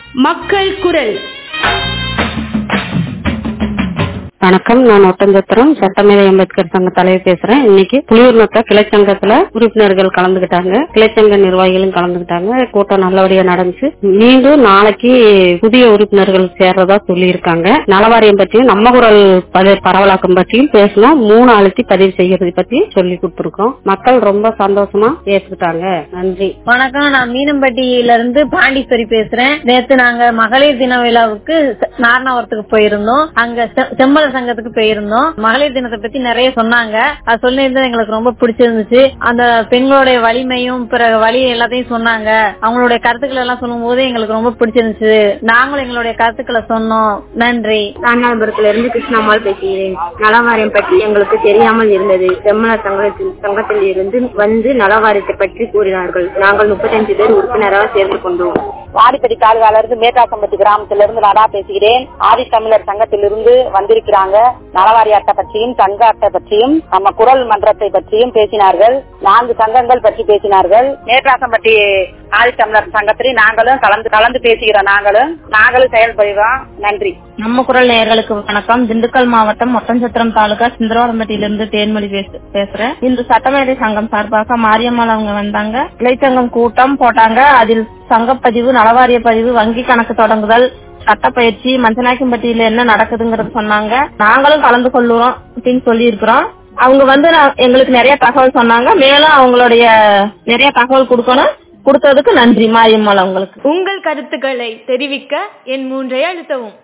மக்கள் குரல். வணக்கம், நான் ஒட்டஞ்சத்திரம் சட்டமேதை அம்பேத்கர் சங்க தலைவர் பேசுறேன். இன்னைக்கு புலியூர்நத்த கிளைச்சங்கத்துல உறுப்பினர்கள் கலந்துகிட்டாங்க, கிளைச்சங்க நிர்வாகிகளும் கலந்துகிட்டாங்க. கூட்டம் நல்லபடியா நடந்துச்சு. மீண்டும் நாளைக்கு புதிய உறுப்பினர்கள் சேர்றதா சொல்லி இருக்காங்க. நலவாரியம் பற்றியும் நம்ம குரல் பரவலாக்கம் பற்றியும் பேசணும். 3 அழுத்தி பதிவு செய்யறது பத்தி சொல்லி கொடுத்திருக்கோம். மக்கள் ரொம்ப சந்தோஷமா ஏற்றுக்கிட்டாங்க. நன்றி. வணக்கம், நான் மீனம்பட்டியில இருந்து பாண்டீஸ்வரி பேசுறேன். நேத்து நாங்க மகளிர் தின விழாவுக்கு நாரணவரத்துக்கு போயிருந்தோம். அங்க செம்மல சங்கத்துக்கு போயிருந்தோம். மகளிர் தினத்தை பத்தி நிறைய சொன்னாங்க. அது சொல்லியிருந்தது எங்களுக்கு ரொம்ப பிடிச்சிருந்துச்சு. அந்த பெண்களுடைய வலிமையும் பிறகு வலி எல்லாத்தையும் சொன்னாங்க. அவங்களுடைய கருத்துக்களை எல்லாம் சொல்லும் போது எங்களுக்கு ரொம்ப பிடிச்சிருந்துச்சு. நாங்களும் எங்களுடைய கருத்துக்களை சொன்னோம். நன்றி. ராமநாதபுரத்துல இருந்து கிருஷ்ணம்மாள் பேசுகிறேன். நலவாரியம் பற்றி எங்களுக்கு தெரியாமல் இருந்தது. செம்மல சங்கத்தில் இருந்து வந்து நலவாரியத்தை பற்றி கூறினார்கள். நாங்கள் 35 பேர் உறுப்பினராக சேர்ந்து கொண்டோம். வாடிப்பட்டி தாலுகால இருந்து மேட்டாசம்பட்டி கிராமத்தில இருந்து நடா பேசுகிறேன். ஆதி தமிழர் சங்கத்திலிருந்து வந்திருக்கிறாங்க. நலவாரி அட்டை பற்றியும் சங்க அட்டை பற்றியும் நம்ம குரல் மன்றத்தை பற்றியும் பேசினார்கள். 4 சங்கங்கள் பற்றி பேசினார்கள். மேட்டாசம்பட்டி ஆதி தமிழர் சங்கத்திலே நாங்களும் கலந்து பேசுகிறோம். நாங்களும் செயல்படுகிறோம். நன்றி. நம்ம குரல் நேயர்களுக்கு வணக்கம். திண்டுக்கல் மாவட்டம் ஒட்டஞ்சத்திரம் தாலுகா சிந்தரவரம்பட்டியிலிருந்து தேன்மொழி பேசுறேன். இன்று சட்டமேதை சங்கம் சார்பாக மாரியம்மாள் அவங்க வந்தாங்க. இளைச்சங்கம் கூட்டம் போட்டாங்க. அதில் சங்கப்பதிவு, நலவாரிய பதிவு, வங்கி கணக்கு தொடங்குதல், சட்டப்பயிற்சி, மஞ்சநாயக்கம்பட்டியில என்ன நடக்குதுங்கிறது சொன்னாங்க. நாங்களும் கலந்து கொள்ளுறோம் அப்படின்னு சொல்லி இருக்கிறோம். அவங்க வந்து எங்களுக்கு நிறைய தகவல் சொன்னாங்க. மேலும் அவங்களுடைய நிறைய தகவல் கொடுத்ததுக்கு நன்றி மாரியம்மாள் அவங்களுக்கு. உங்கள் கருத்துக்களை தெரிவிக்க என் 3 அழுத்தவும்.